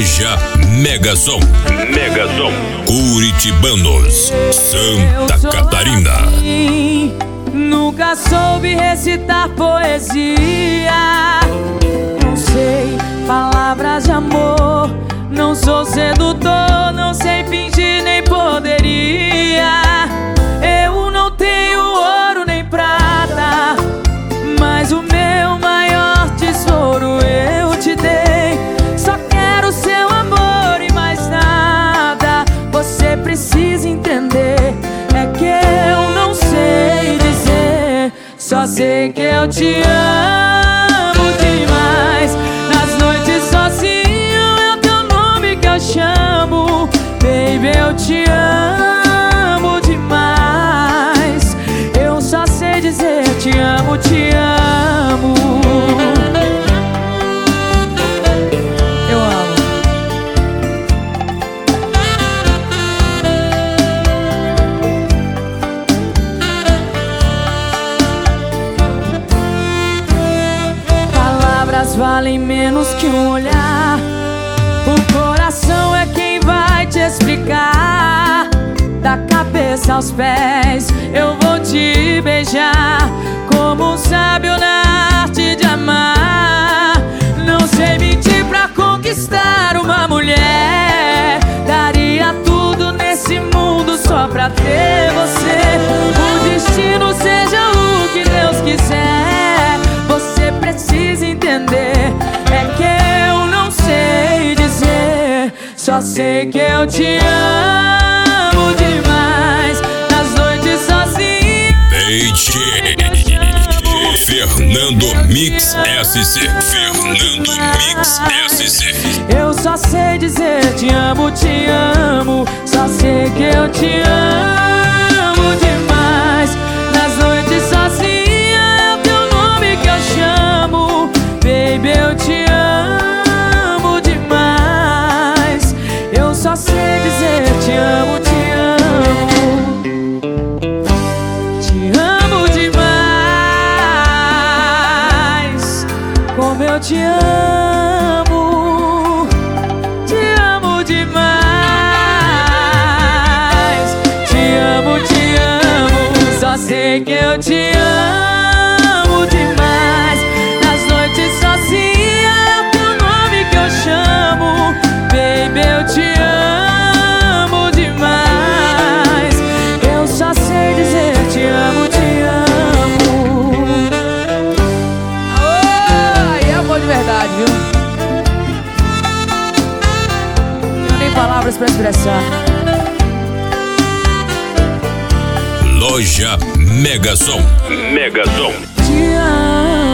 Loja Megasom. Megasom. Curitibanos, Santa Catarina. Assim, nunca soube recitar poesia. Não sei palavras de amor. Não sou sedutor, não sei fingir nem poderia. Eu não tenho ouro nem prata, mas o meu maior tesouro eu te dei. Só quero seu amor e mais nada. Você precisa entender, é que eu não sei dizer. Só sei que eu te amo demais. Nas noites sozinho é o teu nome que eu chamo. Baby, eu te amo demais. Eu só sei dizer te amo, te amo. Eu amo. Palavras valem menos que um olhar. O coração é quem vai te explicar. Da cabeça aos pés eu vou te beijar, como um sábio na arte de amar. Não sei mentir pra conquistar uma mulher. Daria tudo nesse mundo só pra ter você. O destino seja o que Deus quiser. Você precisa entender, é que eu não sei dizer. Só sei que eu te amo demais. Nas noites sozinho Fernando Mix SC. Fernando Mix SC. eu só sei dizer te amo, te amo. Só sei que eu te amo demais. Nas noites sozinha é o teu nome que eu chamo. Baby, eu te amo demais. Eu só sei dizer te amo, te amo. Te amo demais. Como eu te amo. Te amo demais. Te amo, te amo. Só sei que eu te amo demais. Nas noites sozinha é o teu nome que eu chamo. Baby, eu te amo demais. Eu só sei dizer te amo, te amo. Ai, é amor de verdade, viu? Não tenho nem palavras pra expressar. Loja Megasom. Megasom. Te amo.